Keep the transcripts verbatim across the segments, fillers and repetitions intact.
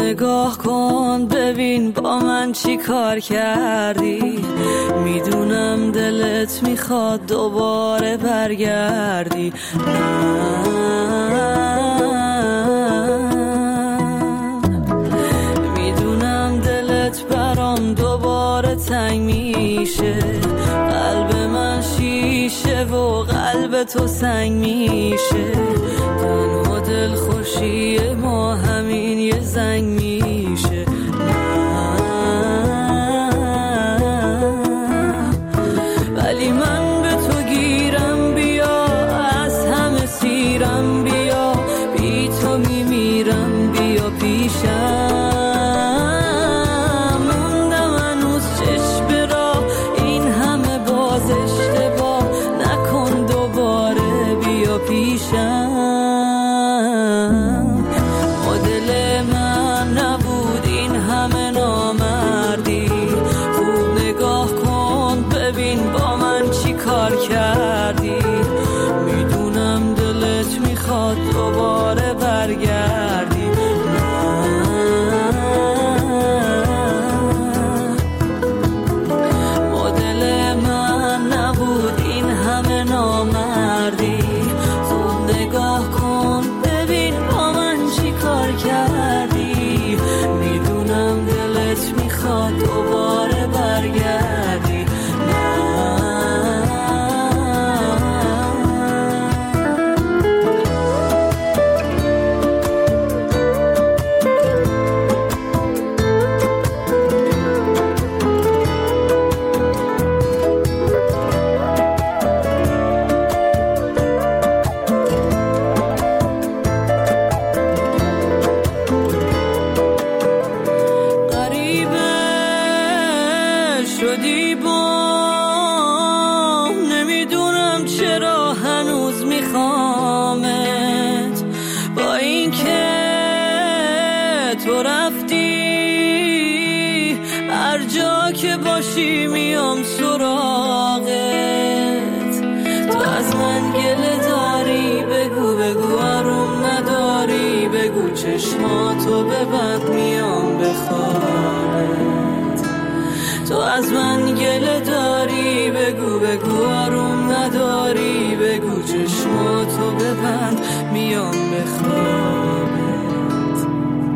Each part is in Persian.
نگاه کن ببین با من چی کار کردی. میدونم دلت میخواد دوباره برگردی. میدونم دلت برام دوباره تنگ میشه. قلب من شیشه و قلب تو سنگ میشه. تنها دل خوشی ما همین یه زنگ میشه. ولی من به تو گیرم بیا، از همه سیرم بیا، بی تو میمیرم بیا پیشم. موندم هنوز چشم راه، این همه باز اشتباه نکن دوباره بیا پیشم. مدل من نبود این همه نامردی. خوب نگاه کن ببین با من چی کار کردی. میدونم دلت میخواد دوباره برگردی. مدل من نبود این همه نامردی. خوب نگاه کن ببین با من چی کار کردی. میدونم دلت میخواد دوباره برگردی. میام سراغت. تو از من گله داری بگو بگو آروم نداری بگو چشماتو ببند میام بخوابت. تو از من گله داری بگو بگو آروم نداری بگو چشماتو ببند میام بخوابت.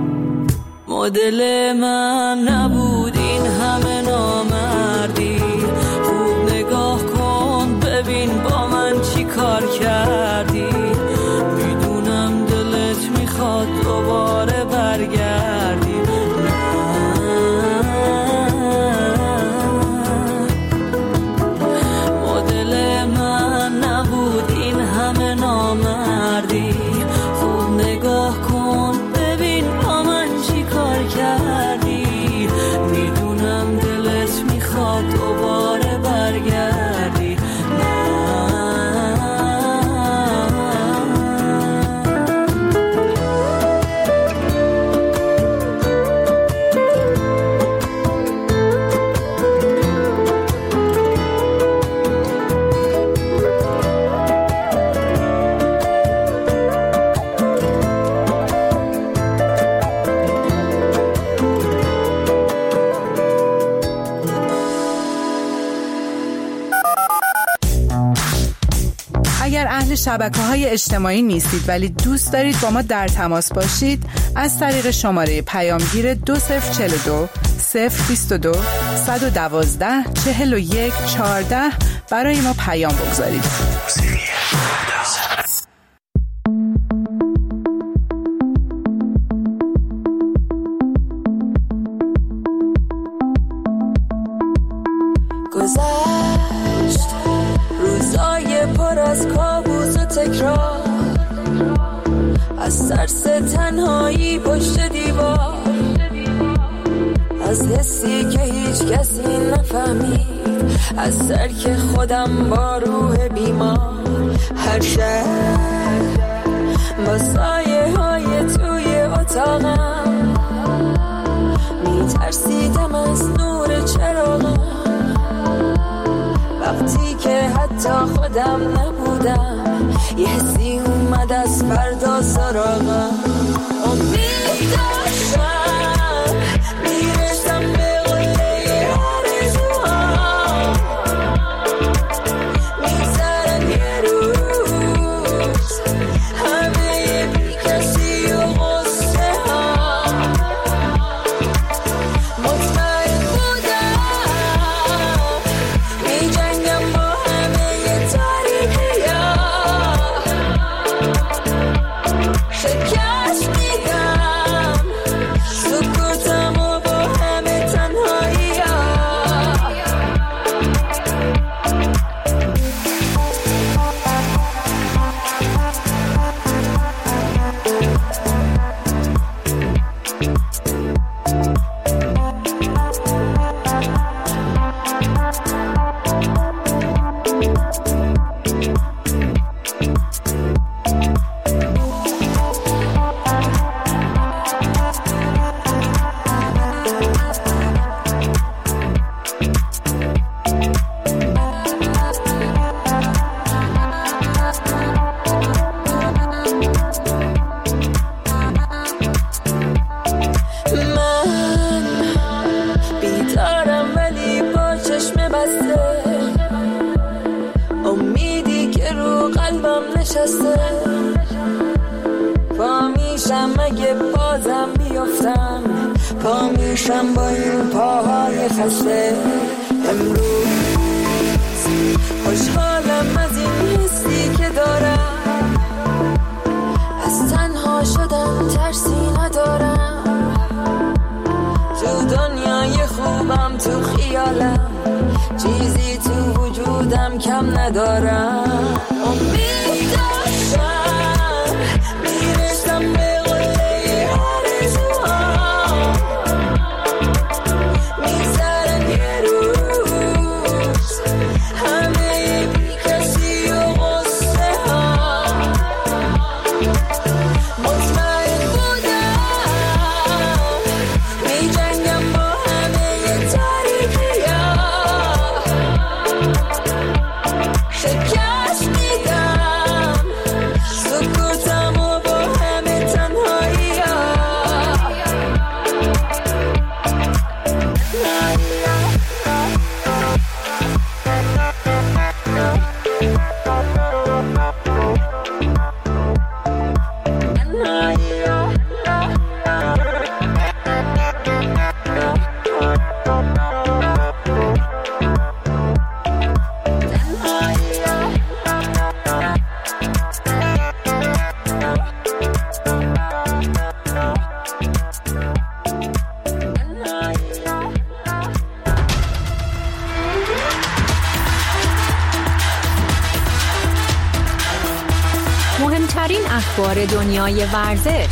مدل من نبود این همه نامردی. خوب نگاه کن ببین با من چی کار کردی. میدونم دلت میخواد دوباره برگردی. مدل من نبود این همه نامردی. خوب نگاه کن ببین با من چی کار کردی. میدونم دلت میخواد دوباره برگردی. شبکه‌های اجتماعی نیستید ولی دوست دارید با ما در تماس باشید، از طریق شماره پیامگیر دو صفر چهل و دو صفر بیست و دو صد و دوازده چهل و یک چهارده برای ما پیام بگذارید. گذشت روزای پر از کابوس و تکرار، از ترس تنهایی پشت دیوار، از حسی که هیچ کسی نفهمید، از ترک خودم با روح بیمار. هر شب با سایه های توی اتاقم میترسیدم از نور چراغم، وقتی که حتی خودم نبودم یه حسی اومد از فردا سراغم. امید داشتم پا میشم اگه بازم بیفتم، پا میشم با این پاهای خسته. امروز خوشحالم از این حسی که دارم، از تنها شدم ترسی ندارم، تو دنیای خوبم تو خیالم، چیزی تو وجودم کم ندارم. امید داشتم میرسم به قله آرزوها، میگذرن یه روز همه بی کسی و غصه ها. مطمئن بودم میجنگم با همه تاریکی ها، شکست میدم سکوتم و با همه تنهایی ها. مهمترین اخبار دنیای ورزش،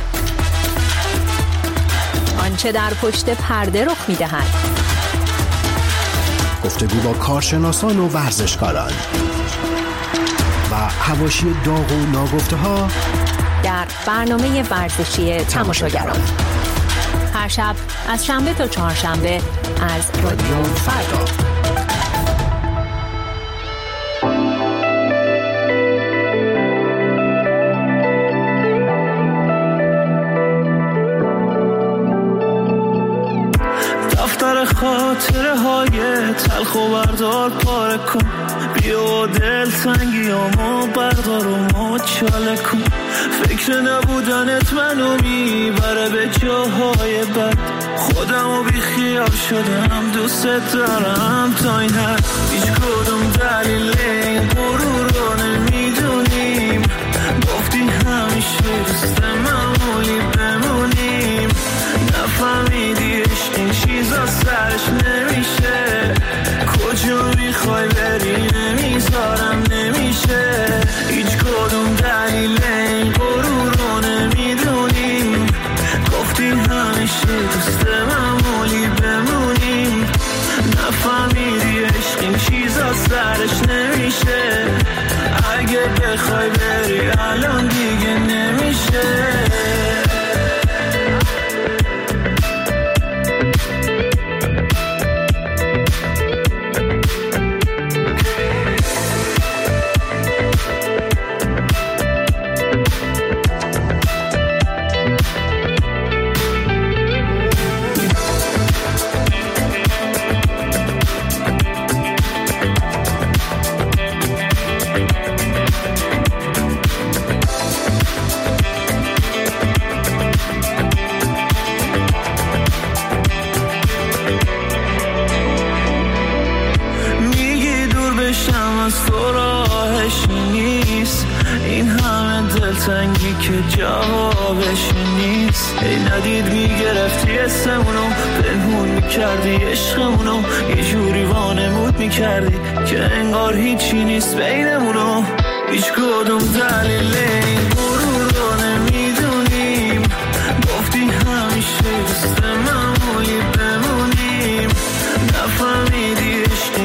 آنچه در پشت پرده رخ می‌دهد، گفتگو با کارشناسان و ورزشکاران و حواشی داغ و ناگفته‌ها در برنامه ورزشی تماشاگران، هر شب از شنبه تا چهارشنبه از رادیو فردا. دفتر خاطره های تلخ و بردار پاره کن، بیا دل تنگیامو بردار و مچاله کن. فکر نبودنت منو میبره به جاهای بد، خودمو بی خیال شدم دوست دارم تا این حد. هیچ کدوم دلیل این غرور رو نمیدونیم، گفتی همیشه دوست معمولی بمونیم. نفهمیدی عشق این چیزا سرش نمیشه، کجا میخوای بری نمیذارم نمیشه. هیچ کدوم دلیل این غرور رو نمیدونیم، گفتی همیشه دوست معمولی بمونیم. نفهمیدی عشق این چیزا سرش نمیشه، اگه بخوای بری الان دیگه نمیشه. تنگی که جوابش نیست. ای ندید میگرفتی اسمونو، پنهون میکردی عشقمونو، یه جوری وانمود میکردی که انگار هیچی نیست بینمونو. هیچ کدوم دلیل این غرور رو نمیدونیم، گفتی همیشه دوست معمولی بمونیم. نفهمیدی عشق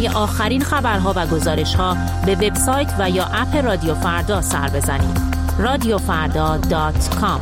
برای آخرین خبرها و گزارش‌ها به وبسایت و یا اپ رادیو فردا سر بزنید. رادیو فردا دات کام.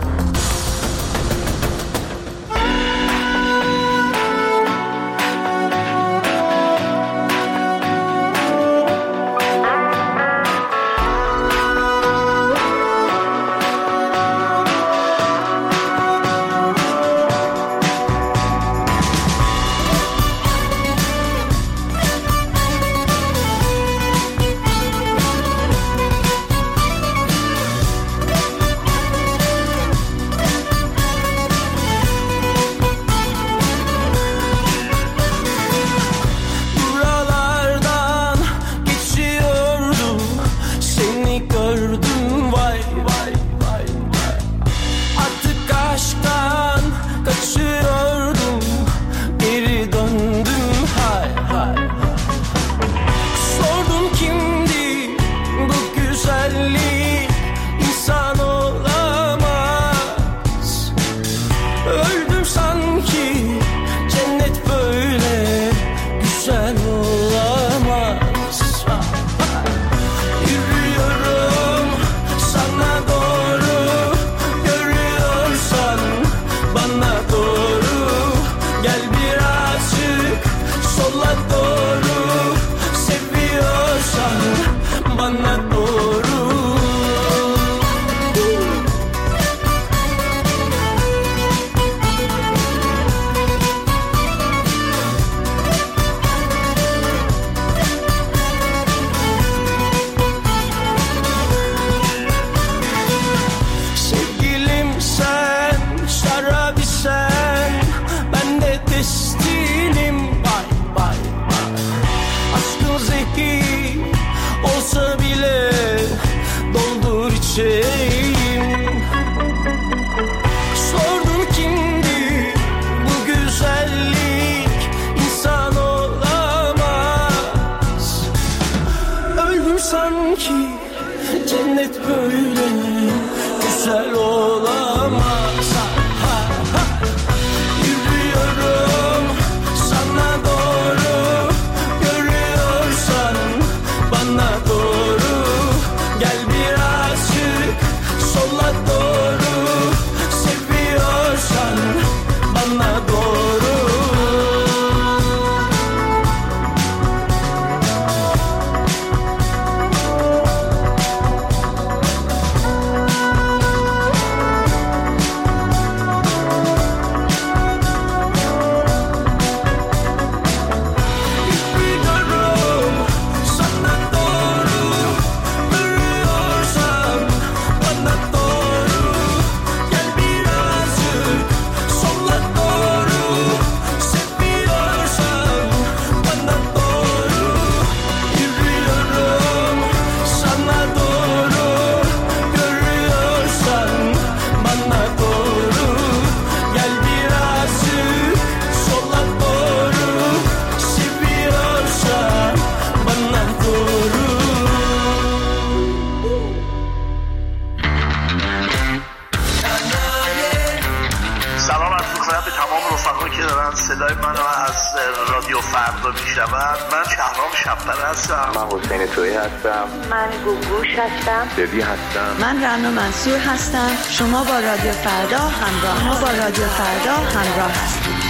صدای منو از رادیو فردا میشنوند. من شهرام شب‌پره هستم. من حسین تویی هستم. من گوگوش هستم. دبی هستم. من رنا منصور هستم. شما با رادیو فردا همراه ما با رادیو فردا همراه هستید.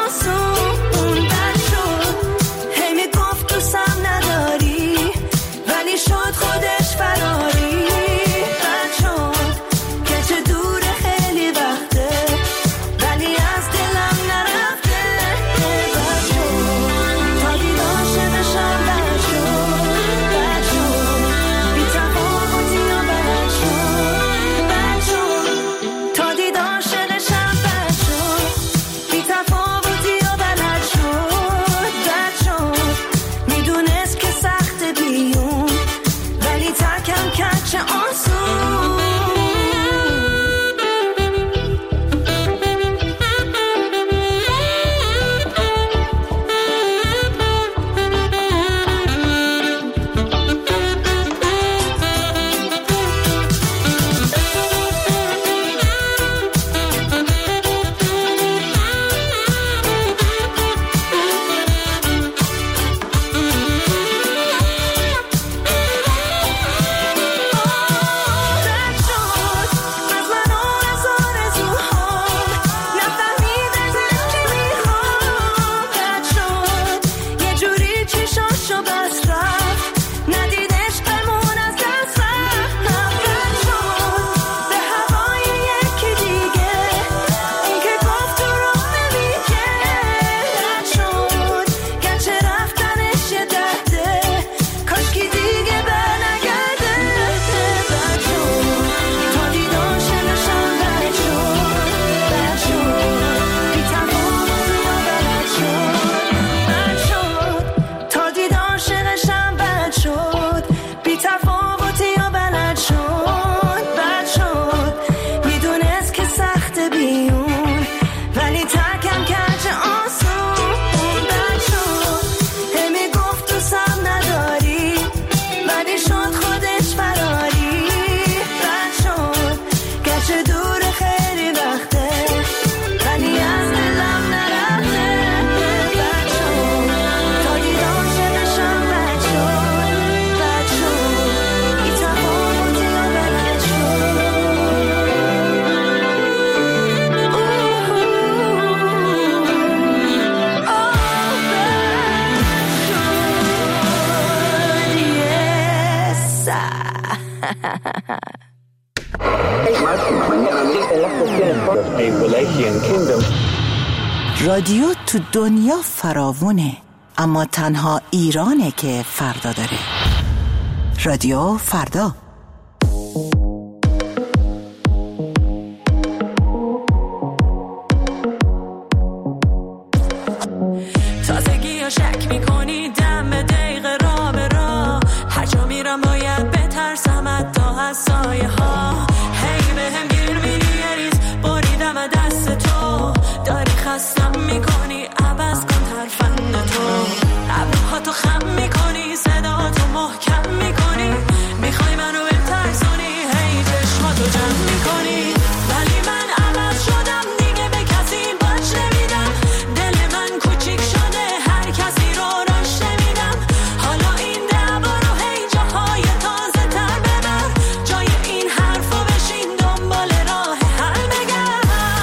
آسون بد شد هی میگفت دوستم نداری رادیو تو دنیا فراوونه، اما تنها ایرانه که فردا داره. رادیو فردا. تازگی ها شک میکنی دم به دقیقه را به را، هر جا میرم باید بترسم حتی از سایه ها. هی به هم گیر میدی یه ریز بریدم از دست تو، داری خستم میکنی عوض کن ترفند تو. ابروها تو خم میکنی صدا تو محکم میکنی، میخوای منو بترسونی هی چشماتو جمع میکنی. ولی من عوض شدم دیگه به کسی باش نمیدم، دل من کوچیک شده هر کسی رو راش نمیدم. حالا این دعوا رو هی جاهای تازه تر ببر، جای این حرفو بشین دنبال راه حل بگرد.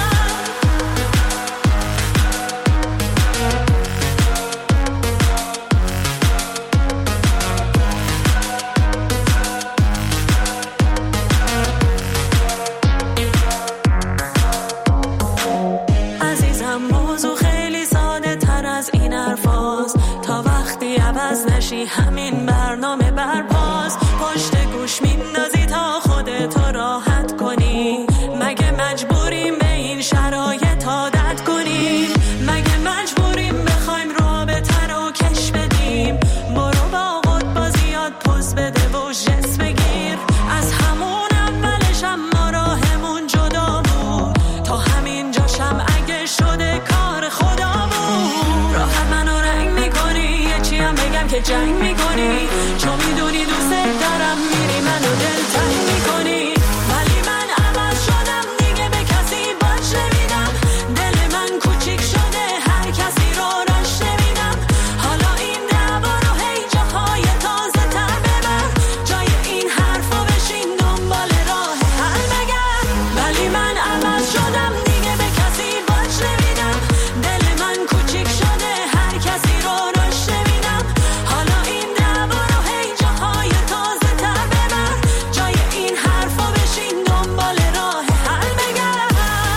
عزیزم موضوع خیلی ساده تر از این حرفاست، تا وقتی عوض نشی همین برنامه برپاس. پشت گوش میندازی تا خودتو راحت کنی، مگه مجبوریم به این شرایط عادت کنیم؟ مگه مجبوریم بخوایم رابطه رو کش بدیم؟ برو با خود بازیات پوز بده و جس بگیر. از همون اولش اما راهمون جدا بود، تا همین جاشم اگه شده کار خدا بود. راحت منو رنگ میکنی یه چی هم بگم که جنگ میکنی، چون میدونی دوست دارم میری منو دلتنگ میکنی. ولی من عوض شدم دیگه به کسی باش نمیدم، دل من کوچیک شده هر کسی رو راش نمیدم. حالا این دعوا رو هی جاهای تازه تر ببر، جای این حرفو بشین دنبال راه حل بگرد. ولی من عوض شدم دیگه به کسی باش نمیدم، دل من کوچیک شده هر کسی رو راش نمیدم. حالا این دعوا رو هی جاهای تازه تر ببر، جای این حرفو بشین دنبال راه حل بگرد.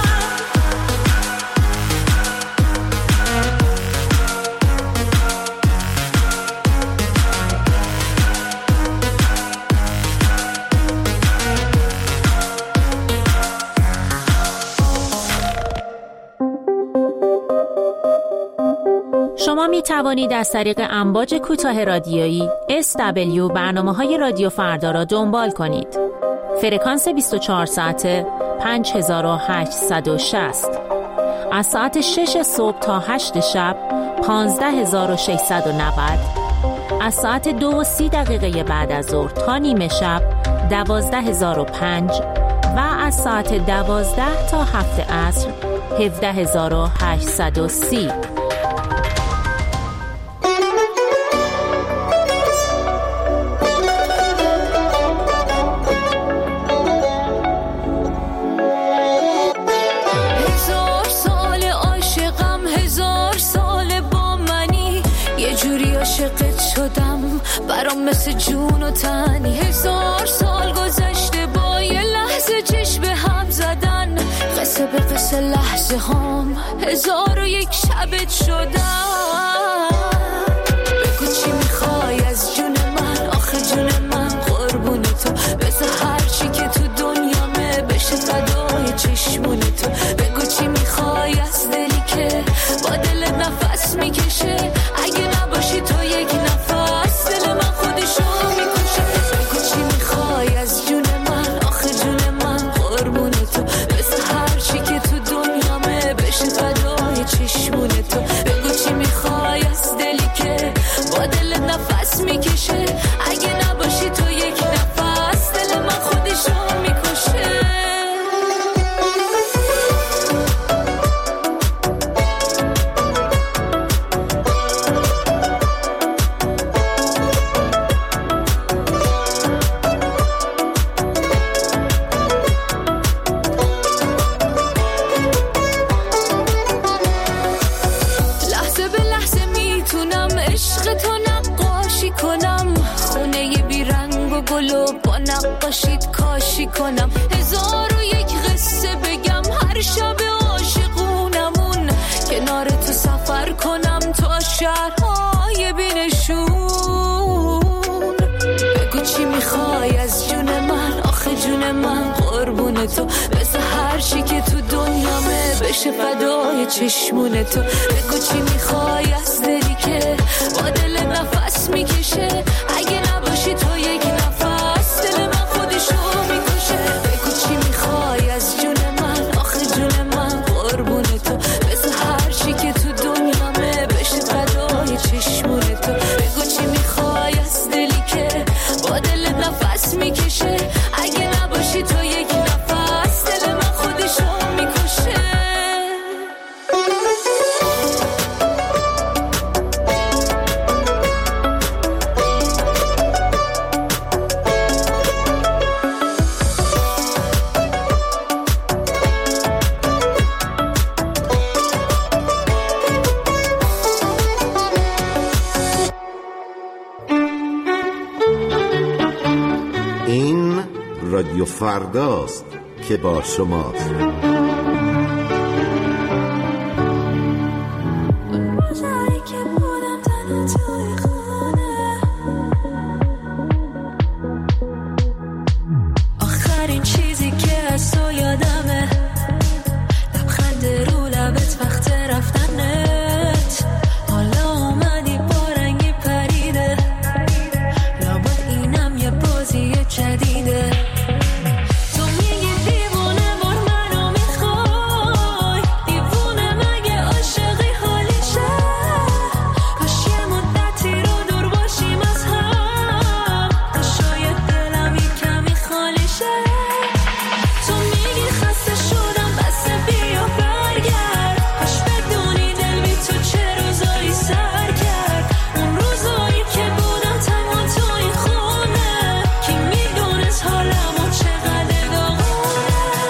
شما می توانید از طریق امواج کوتاه رادیویی اس دبلیو برنامه‌های رادیو فردا را دنبال کنید. فرکانس بیست و چهار ساعته پنج هزار و هشتصد و شصت، از ساعت شش صبح تا هشت شب پانزده هزار و ششصد و نود، از ساعت دو و سی دقیقه بعد از ظهر تا نیمه شب دوازده هزار و پنج و از ساعت دوازده تا هفت عصر هفده هزار و هشتصد و سی. هزار سال عاشقم، هزار سال با منی، یه جوری عاشقت شدم برام مثل جون و تنی. هزار سال گذشته با یه لحظه چشم به هم زدن، قصه به قصه لحظه هم هزار و یک شبت شدم. بگو چی میخوای از جون من، آخه جون من قربون تو، بذار هر چی که تو دنیامه بشه فدای چشمون تو. بگو چی میخوای از دلی که با دل نفس میکشه، اگه نباشی تو یک نفس دل من خودشو میکشه. بگو چی میخوای از جون من، آخه جون من قربون تو، بذار هر چی که تو دنیامه بشه فدای چشمون تو. بگو چی میخوای از دلی که با دل نفس میکشه، اگه نباشی تو یک نفس دل من خودشو میکشه. لحظه به لحظه میتونم عشق تو نقاشی کنم، خونه ی بیرنگ و گل و با نقاشیت کاشی کنم. هزار و یک قصه بگم هر شب عاشقونمون، کنار تو، بذار هر چی که تو دنیامه بشه فدای چشمون تو. بگو چی میخوای از دلی که با دل نفس میکشه، اگه نباشی تو یک نفس دل من خودشو میکشه. بگو چی میخوای از جون من، آخه جون من قربون تو، بذار هر چی که تو دنیامه بشه فدای چشمون تو. بگو چی میخوای از دلی که با دل نفس میکشه، اگه نباشی تو یک نفس دل من خودشو میکشه. این رادیو فرداست که با شماست. آخرین چیزی که از تو یادمه لبخند رو لبت وقت رفتنت. حالا اومدی با رنگی پریده، لابد اینم یه بازی جدیده. تو میگی دیوونه بار منو میخوای، دیوونه مگه عاشقی حالیشه؟ کاش یه مدتی رو دور باشیم از هم، تا شاید دلم یه کمی خالی شه. تو میگی خسته شدم بس بیا برگرد، کاش بدونی دل بی تو چه روزایی سر کرد. اون روزایی که بودم تنها تو این خونه، کی میدونست حالمو چقدر داغونه.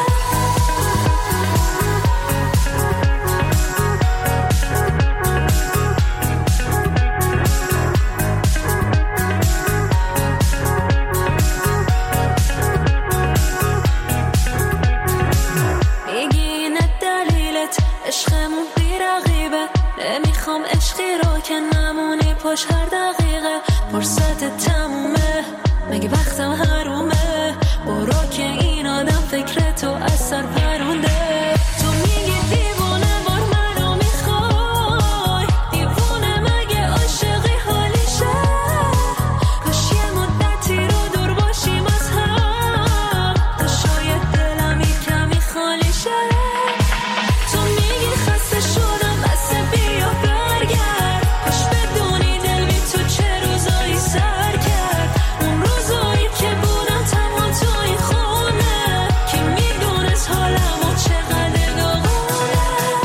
میگی اینه دلیلت عشقمون بی رقیبه، نمیخوام عشقی رو که نمونی پاش هر دقیقه. فرصت تمومه مگه وقتم حرومه، برو که این آدم فکر تو از سر پرونده. تو میگی دیوونه بار منو میخوای، دیوونه مگه عاشقی حالیشه؟ کاش یه مدتی رو دور باشیم از هم، تا شاید دلم یه کمی خالی شه. تو میگی خسته شدم بس بیا برگرد، کاش بدونی دل بی تو چه روزایی سر کرد. اون روزایی که بودم تنها تو این خونه، کی میدونست حالمو چقدر داغونه.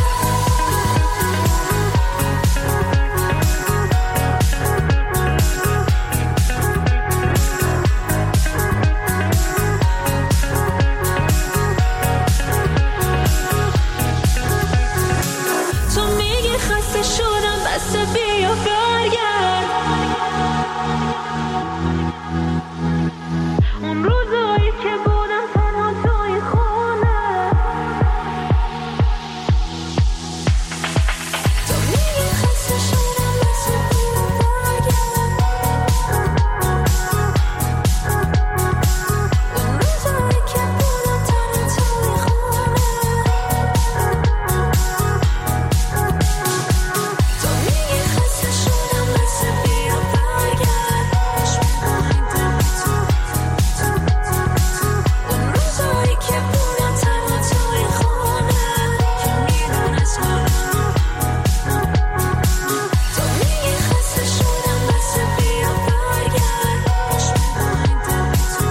تو میگی خسته شدم بس بیا برگرد، اون روزایی که بودم تنها تو این خونه. تو میگی خسته شدم بس بیا برگرد، اون روزایی که بودم تنها تو این خونه. تو میگی خسته شدم بس بیا برگرد، کاش می‌خوایم دل تو، اون روزایی که بودم تنها تو این خونه، که میدونست حالمو. تو میگی خسته شدم بس بیا برگرد، کاش می‌خوایم دل تو،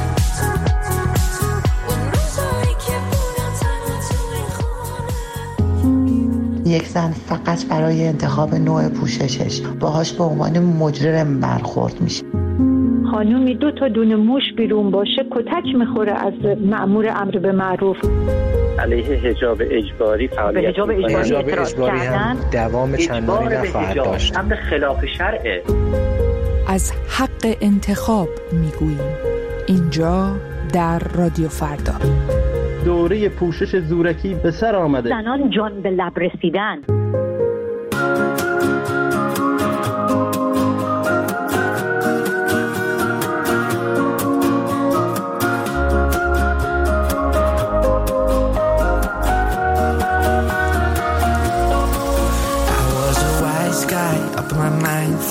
اون روزایی که بودم تنها تو این خونه. یک زن فقط برای انتخاب نوع پوششش باهاش به عنوان مجرم برخورد میشه. خانومی دو تا دونه موش بیرون باشه کتک میخوره از مأمور امر به معروف. علیه حجاب اجباری فعالیت به حجاب اجباری حجاب اجباری هم دوام چندانی نخواهد داشت. امر خلاف شرعه. از حق انتخاب میگوییم اینجا در رادیو فردا. دوره پوشش زورکی به سر آمده. زنان جان به لب رسیدن.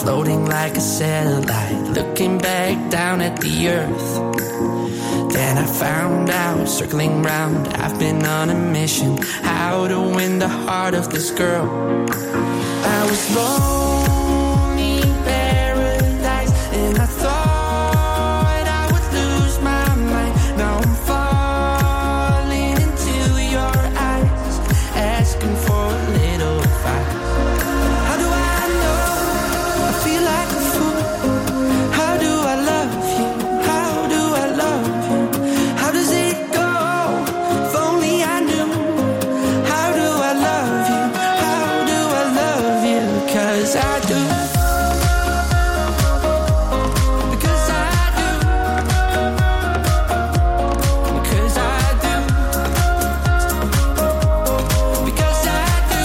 floating like a satellite, looking back down at the earth. Then I found out, circling round, I've been on a mission, how to win the heart of this girl. I was lonely in paradise, and I thought I would lose my mind. Now I'm falling into your eyes, asking for a little advice. How do I know? I feel like a fool. How do I love you? How do I love you? How does it go? If only I knew. How do I love you? How do I love you? 'Cause I do. Because I do. Because I do. Because I do.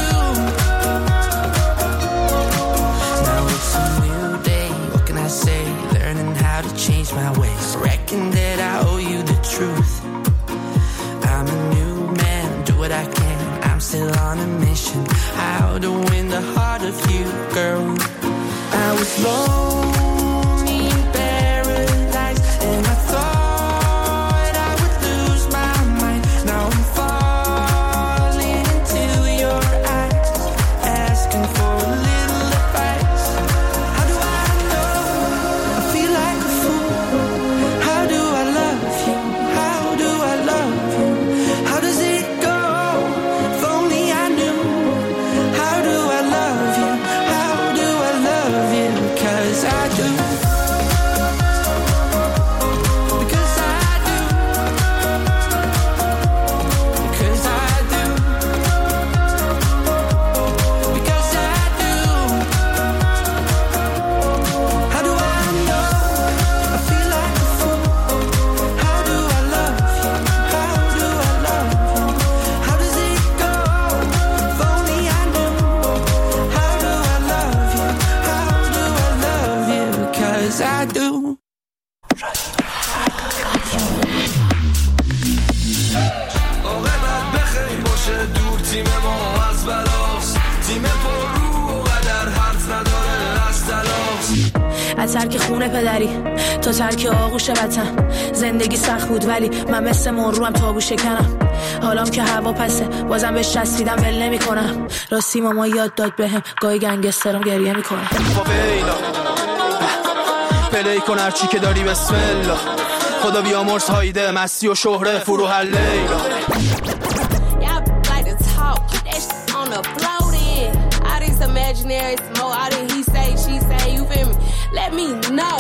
Now it's a new day, what can I say? Learning how to change my ways, reckon that I owe you the truth. I'm a new man, do what I can, I'm still on a mission, how to win the heart of you, girl. I was lonely in paradise, and I thought I would lose my mind. Now I'm falling into your eyes, asking for a little advice. How do I know? I feel like a fool. How do I love you? How do I love you? How does it go? If only I knew. How do I love you? How do I love you? 'Cause I do. Because I do. Because I do. Because I do. How do I know? I feel like a fool. How do I love you? How do I love you? How does it go? If only I knew. How do I love you? How do I love you? 'Cause I do. عاقبت بخیر باشه دور تیم ما از بلاس، تیم پر رو قدر حرف نداره از تلاس. از ترک خونه پدری تا ترک آغوش وطن، زندگی سخت بود ولی من مثل مروم تابو شکنم. حالام که هوا پسه بازم بهش چسبیدم ول نمی کنم. راستی ماما یاد داد بهم گاهی گنگسترم گریه میکنم. فاویلا پلی کن هرچی که داری بسم الله، خدا بیامرز هایده مستی و شهره فرو هر لیلا. Imaginary smoke, all that he say, she say, you feel me? Let me know.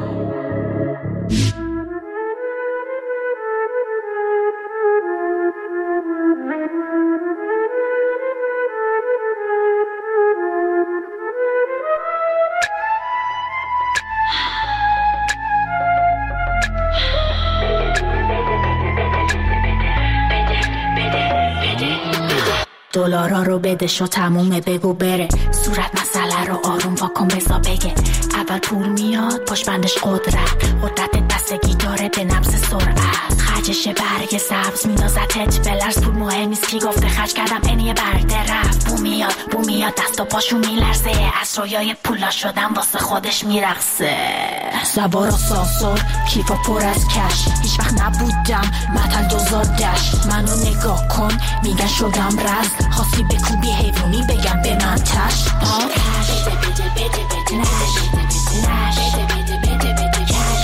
دلارا رو بده شو تمومه بگو بره، صورت مسئله رو آروم واکن بزا بگه. اول پول میاد پاش بندش قدرت، قدرت دست گیتاره به نبض سرعت. خرجش برگ سبز مینازتت بلرز، پول مهم نیست کی گفته خرج کردم اینیه برگ درفت. بو میاد بو میاد دست و پاشو میلرزه، از رویای پولا شدم واسه خودش میرقصه. سوار آسانسور کیفا پر از کش، هیچ وقت نبودم متل دوزار دش. منو نگاه کن میگن شدم رز، خواستی بکوبی حیوانی بگم به من تش. ها بده بده بده بده بده بده بده بده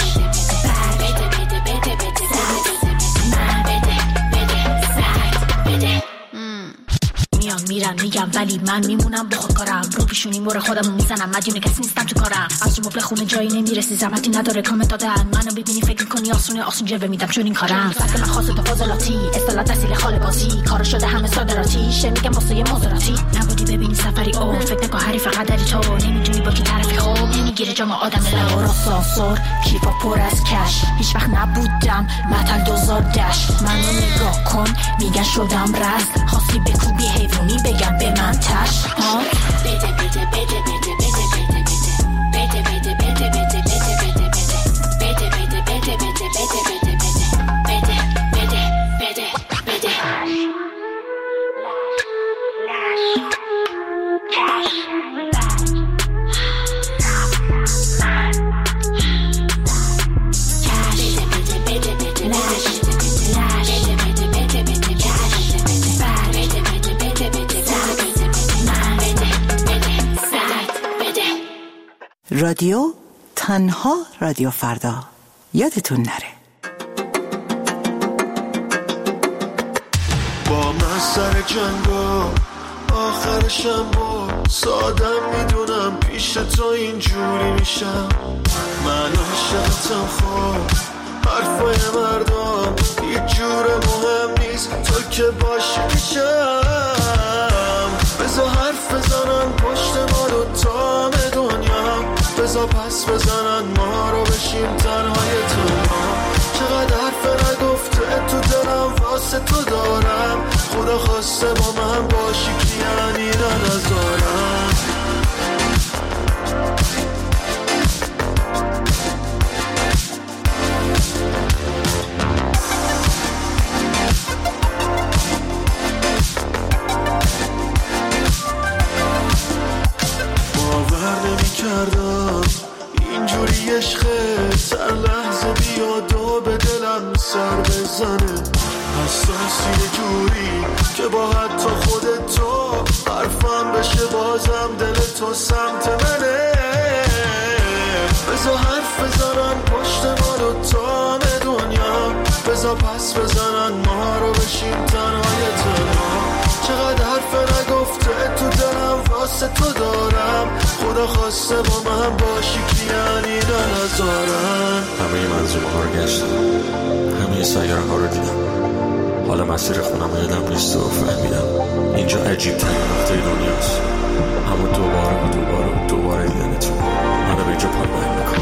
میان میرن میگم ولی من میمونم با خودکارم، رو پیشونی مور خودمو میزنم، مدیون کسی نیستم تو کارم. از تو مبل خونه جایی نمیرسی، زحمتی نداره کامنت دادن. منو ببینی فکر کنی آسونه، آسون جوه میدم چون این کارم. فکر من خاصه تو فاضلاتی، اصطلاح تحصیل خاله بازی، کارو شده همه صادراتی، شه میگم واسه یه مزاراتی. نبودی ببینی سفری او، فکر نکن حریف قدری تو، نمیدونی با کی طرفی خوب، نمیگیره جام آدم لو. آسانسور کیفا پر از کش، هیچ وقت نبودم متل دوزار دش. منو نگاه کن میگن شدم رز، خواستی بکوبی حیوانی بگم به من تش. ها بده بده بده بده بده بده بده بده بده بده بده بده بده بده بده رادیو تنها رادیو فردا. یادتون نره. با من سر جنگا آخرشم با سادم میدونم پیش تو اینجوری میشم. من عاشقتم خواب حرفای مردم هیچ جور مهم نیست تو که باشی میشم. بذار حرف بزنن پشت ما دوتا دنیا، بذار پس بزنن ما رو بشیم تنهای تنها. چقدر حرف نگفته تو دلم واسه تو دارم، خدا خواسته با من باشی که یعنی ننظارم. کردم اینجوری عشقه سر لحظه بیاد و به دلم سر بزنه. حساسی یه جوری که با حتی خودت تو حرفم بشه بازم دل تو سمت منه. بذار حرف بزنن پشت ما دوتا دنیا، بذار پس بزنن ما رو بشیم تنهای تنها. چقدر حرف نگفته تو دلم واسه تو دارم، خدا خواسته با من باشی که یعنی ننظارم. همه منظومه ها رو گشتم، همه سیاره ها رو دیدم، حالا مسیر خونم یادم نیست و فهمیدم اینجا عجیب ترین نقطه دنیاست. اما دوباره و دوباره و دوباره دیدنتون منو به اینجا پایمال میکنم.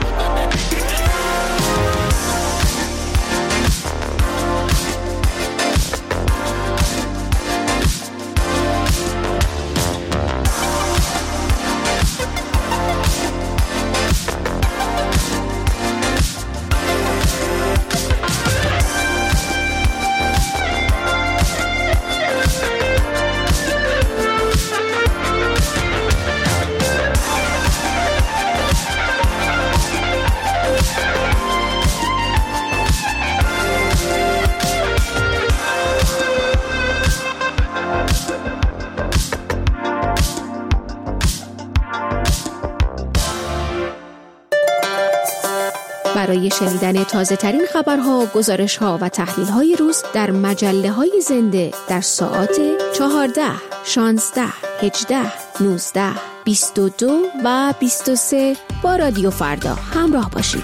برای شنیدن تازه ترین خبرها، گزارش‌ها و تحلیل‌های روز در مجله‌های زنده در ساعات چهارده، شانزده، هجده، نوزده، بیست و دو و بیست و سه با رادیو فردا همراه باشید.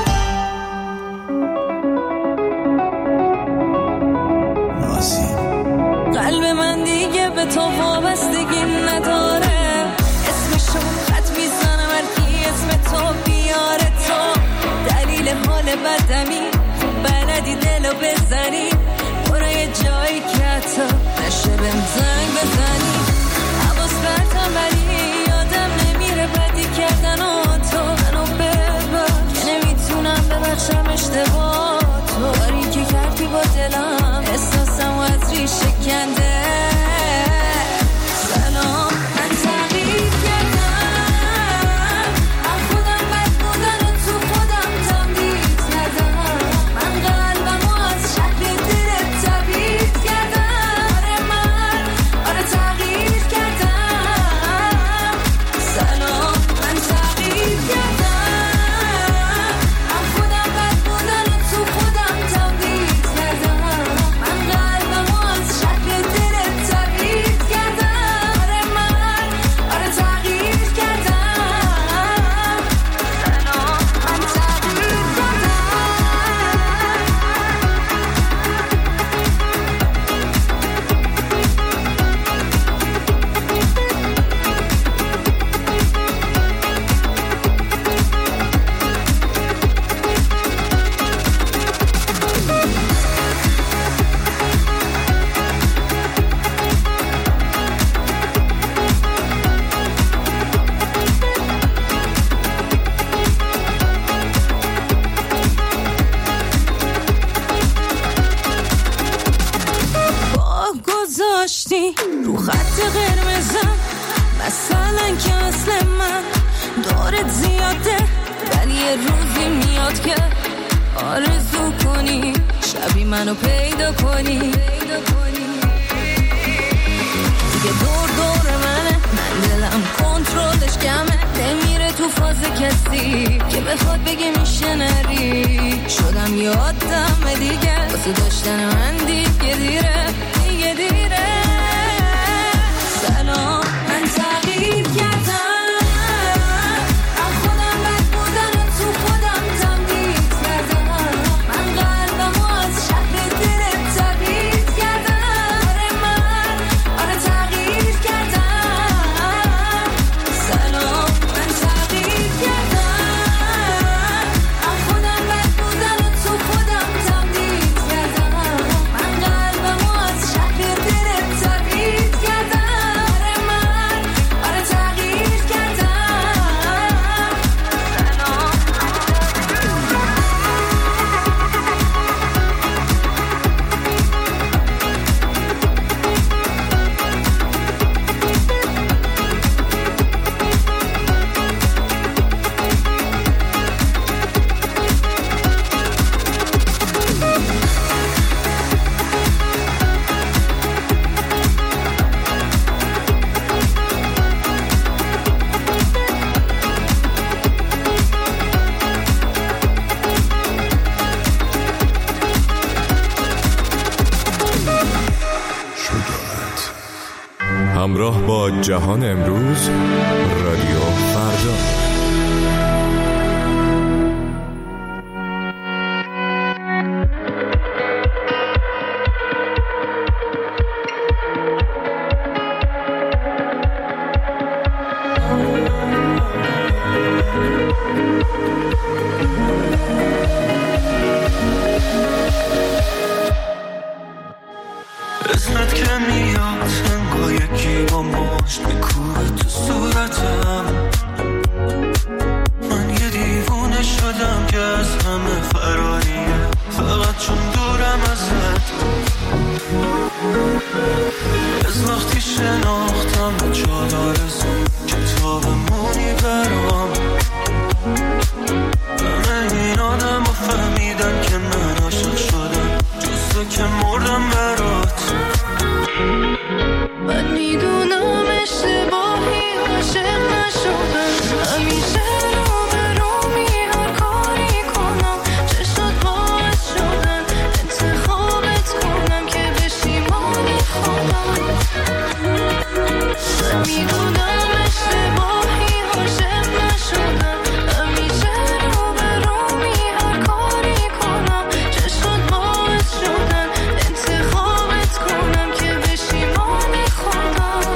قلب من دیگه به تو وابستگی نداره، اسمشو خط میزنم هر کی اسم تو بیاره. تو دلیل حال بدمی بلدی دلو بزنی، برو یه جایی که حتی نشه بهم زنگ بزنی. حواس برتم ولی یادم نمیره بدی کردن و تو منو ببخش، نمیتونم ببخشم اشتباه تو. کاری که کردی با دلم احساسم و از ریشه کنده. سلام من تغییر کردم، از خودم بد بودن و تو خودم تمدید کردم. من قلبم و از شکل دلت تبدیل کردم. آره من آره تغییر کردم. سلام من تغییر کردم، از خودم بد بودن و تو خودم تمدید کردم. من قلبم و از شکل دلت تبدیل کردم. آره من آره تغییر کردم. سلام من تغییر کردم. با گذاشتی رو خط قرمزم، مثلا که مثل من دورت زیاده، ولی یه روزی میاد که آرزو کنی شبی منو پیدا کنی. دیگه دور دور منه، من دلم کنترلش کمه، نمیره تو تو فاز کسی که بخواد بگه میشه نری. شدم یه آدم دیگه واسه داشتن من دیگه دیره دیگه دیره. سلام من تغییر کردم، از خودم بد بودن و تو خودم تمدید کردم. من قلبم و از شهر دلت تبعید کردم. آره من آره تغییر کردم. سلام من تغییر کردم، از خودم بد بودن و تو خودم تمدید کردم. من قلبم و از شهر دلت تبعید کردم. آره من آره تغییر کردم. همراه با جهان امروز، رادیو فردا. اسمت که میاد انگار یکی با مشت میکوبه تو صورتم. من یه دیوونه شدم که از همه فراریه، فقط چون دورم ازت. از وقتی شناختم چال آرزو کتاب مونی برام. همه این آدم رو فهمیدن که من عاشق شدم، جز که مردم برات. من میدونم اشتباهی عاشق نشدم، همیشه رو به رومی هر کاری کنم. چشات باعث شدن انتخابت کنم که بشی مال خودم. من میدونم اشتباهی عاشق نشدم، همیشه رو به رومی هر کاری کنم. چشات باعث شدن انتخابت کنم که بشی مال خودم.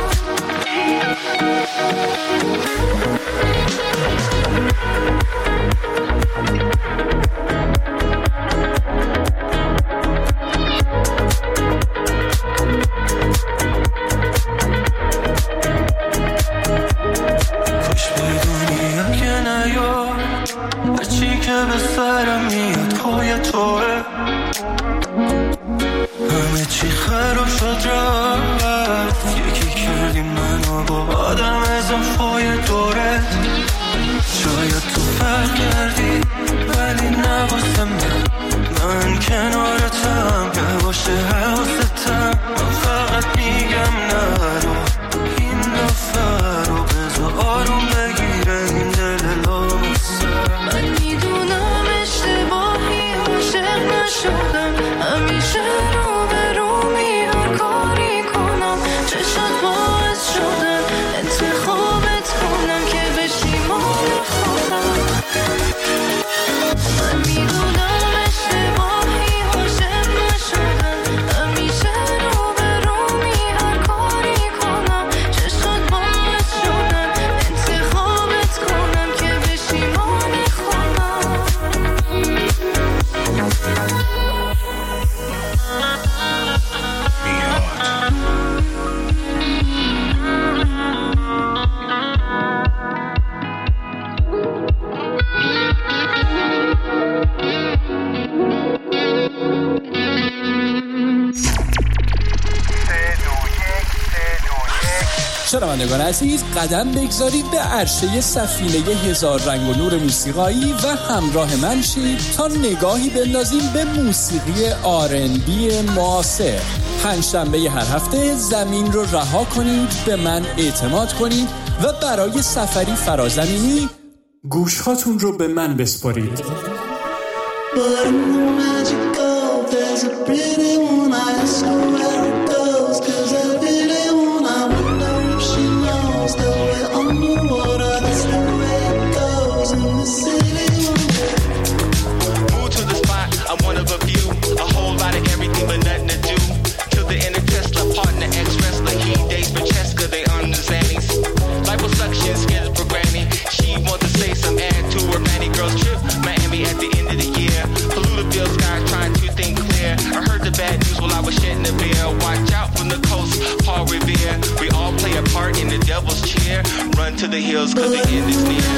خوش بدونی اگه نیاد هرچی که به سرم میاد پای توه. همه چی خراب شد رفت، یکی کردی منو با آدم اضافای دورت. شاید تو فرق کردی ولی نواسه من، من کنارتم نباشه حواستم. من فقط میگم نرو این دفعه رو بذار آروم بگیره این دل لامسه. من میدونم اشتباهی عاشق نشدم، همیشه رو به رومی هر کاری کنم. چشات باعث شدن انتخابت کنم که بشی مال خودم. من میدونم اشتباهی عاشق نشدم، همیشه رو به رومی هر کاری کنم. چشات باعث شدن انتخابت کنم که بشی مال خودم. شنوندگان عزیز، قدم بگذارید به عرشه سفینه هزار رنگ و نور موسیقایی و همراه من شید تا نگاهی بندازیم به موسیقی آر ان بی معاصر. پنجشنبه هر هفته زمین رو رها کنید، به من اعتماد کنید و برای سفری فرازمینی گوشهاتون رو به من بسپارید. To the hills, cause the end is near.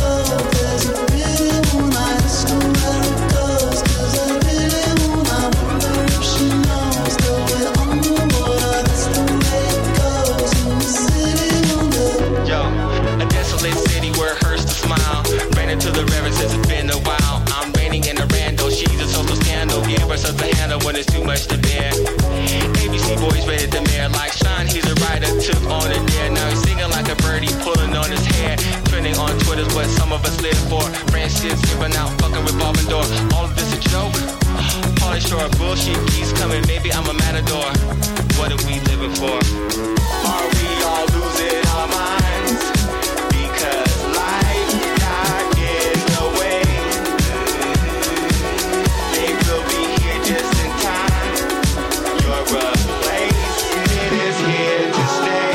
Yo, a desolate city where it hurts to smile. Ran into the river since it's been a while. I'm raining in a rando, she's a social scandal. Give herself a handle when it's too much to bear. A B C boys rated the mayor like Sean, he's a writer, took on a dare. Now he's singing like a birdie, pulling on his hair. Trending on Twitter's what some of us live for. Friendships giving out, fucking revolving door. All of this a joke? Pauly Shore, bullshit keeps coming, maybe I'm a matador. What are we living for? Are we all losing our minds? Because life got in the way. They will be here just in time. Your replacement is here to stay.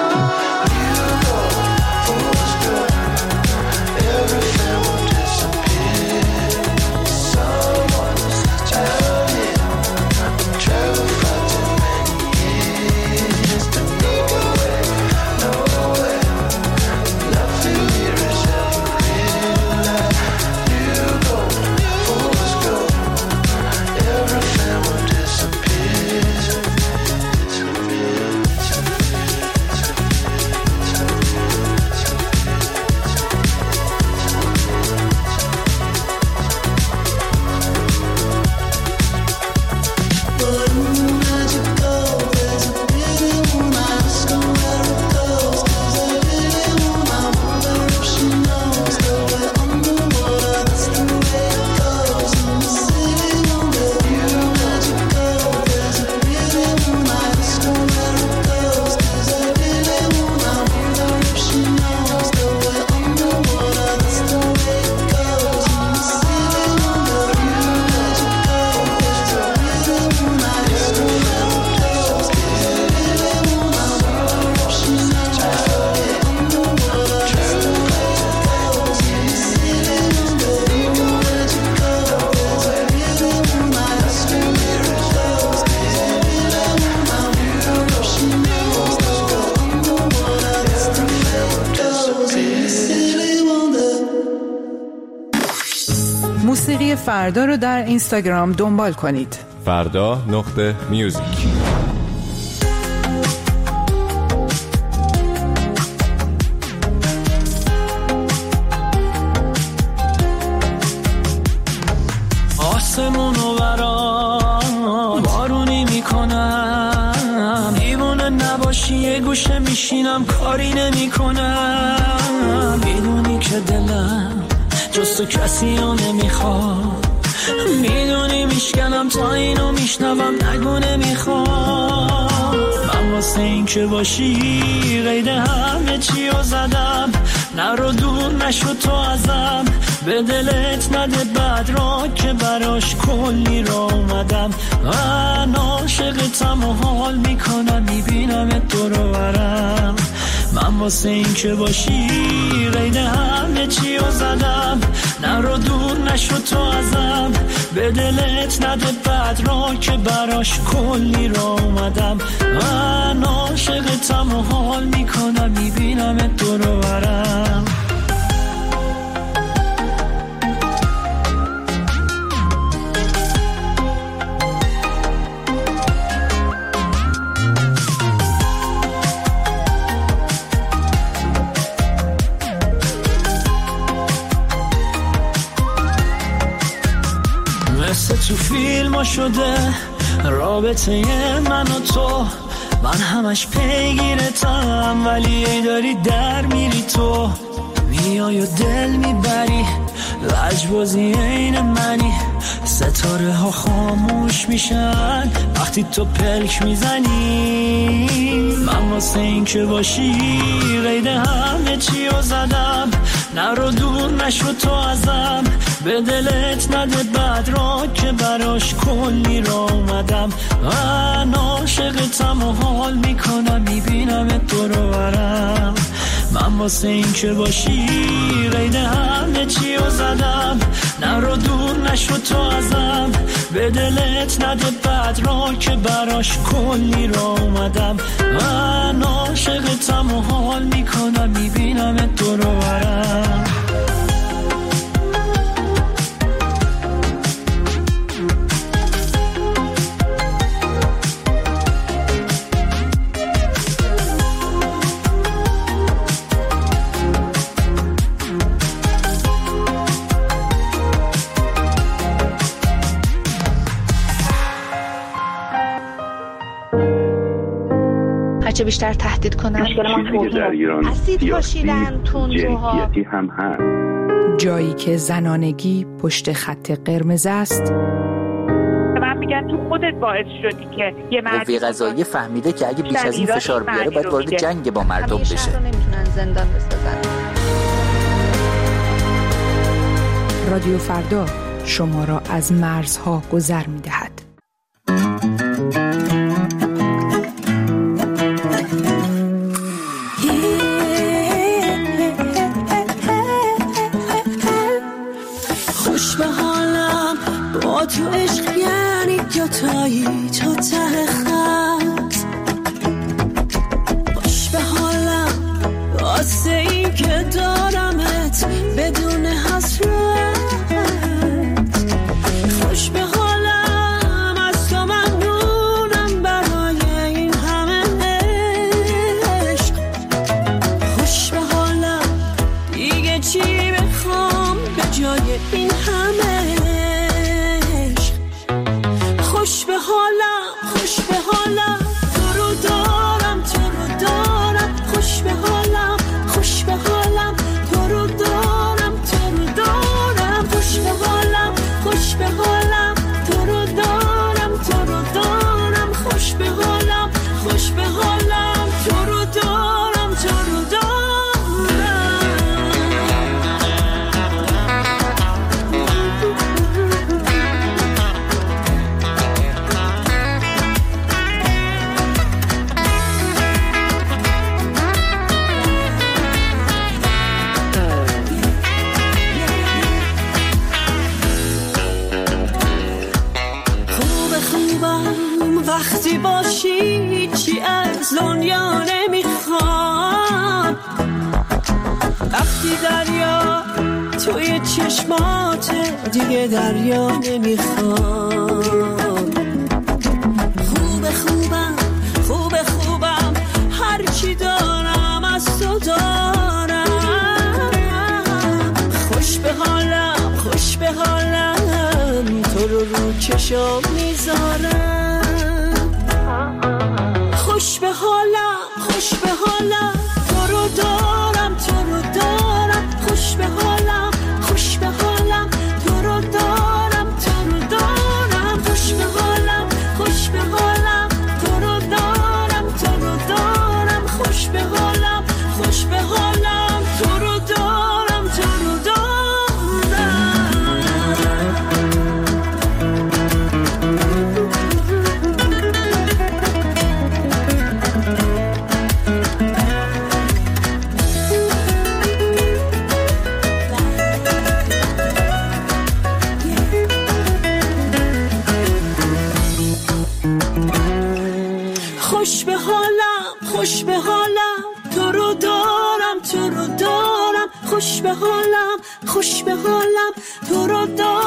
موسیقی فردا رو در اینستاگرام دنبال کنید. فردا نقطه میوزیک. آسمونو برام بارونی میکنم، دیوونه نباشی یه گوشه میشینم کاری نمیکنم، میدونی که دلم جز تو کسی رو نمیخواد، میدونی میشکنم تا اینو میشنوم نگو نمیخواد، من واسه این که باشی قید همه چی رو زدم، نرو دور نشو تو ازم، به دلت نده بد را که براش کلی را اومدم، من عاشقتم و حال میکنم میبینم دور و برم، من واسه این که باشی قید همه چی رو زدم، نرو دور نشو تو ازم، به دلت نده بد را که براش کلی را اومدم، من عاشقتم و حال میکنم میبینم دور و برم. مثل تو فیلم ها شده رابطه من و تو، من همش پیگیرتم ولی ای داری در میری تو، میای و دل میبری، لجبازی این منی، ستاره ها خاموش میشن وقتی تو پلک میزنی. من واسه این که باشی قید همه چی رو زدم، نرو دور نشو تو ازم، به دلت نده بد را که براش کلی را اومدم. من عاشقتم و حال میکنم میبینم تو رو برم. من واسه این که باشی قید همه چی رو زدم، نرو دور نشو تو ازم، به دلت نده بد را که براش کلی را اومدم. من عاشقتم و حال میکنم میبینم تو رو برم. هرچه بیشتر تهدید کنن اسید پاشیدن تندروها هم هست. جایی که زنانگی پشت خط قرمز است. من میگم تو خودت باعث شدی که یه مردی قوه قضاییه فهمیده که اگه بیش از این فشار بیاره باید وارد جنگ با مردم بشه. همیشه رو نمیتونن زندان بسازن. رادیو فردا شما را از مرزها گذر میدهد. تو عشق یعنی دوتایی تا ته خط، خوش به حالم واسه این که دارمت بدون حسرت، خوش به حالم از تو ممنونم برای این همه عشق، خوش به حالم دیگه چی بخوام به جای این همه. خوش به حالم، خوش به حالم، تو رو دارم، تو رو دارم، خوش به حالم، خوش به حالم، تو رو دارم، تو رو دارم، خوش به حالم، خوش به حالم، تو رو دارم، تو رو دارم، خوش به حالم، خوش به حالم، تو رو دارم، تو رو دارم. وقتی باشی چی از دنیا نمیخوام، وقتی دریا توی چشمات دیگه دریا نمیخوام. خوب خوبم، خوب خوبم، هرچی دارم از تو دارم. خوش به حالم، خوش به حالم، تو رو رو چشم میذارم. خوش به حالم، خوش به حالم، تو رو دارم، تو رو دارم، خوش به حالم، خوش به حالم، تو رو دارم، تو رو دارم، خوش به حالم، خوش به حالم، تو رو دارم، تو رو دارم، خوش به حالم، خوش به حالم، تو رو دارم، تو رو دارم. خوش به حالم، خوش به حالم، تو رو دارم، تو رو دارم، خوش به حالم، خوش به حالم، تو رو دارم.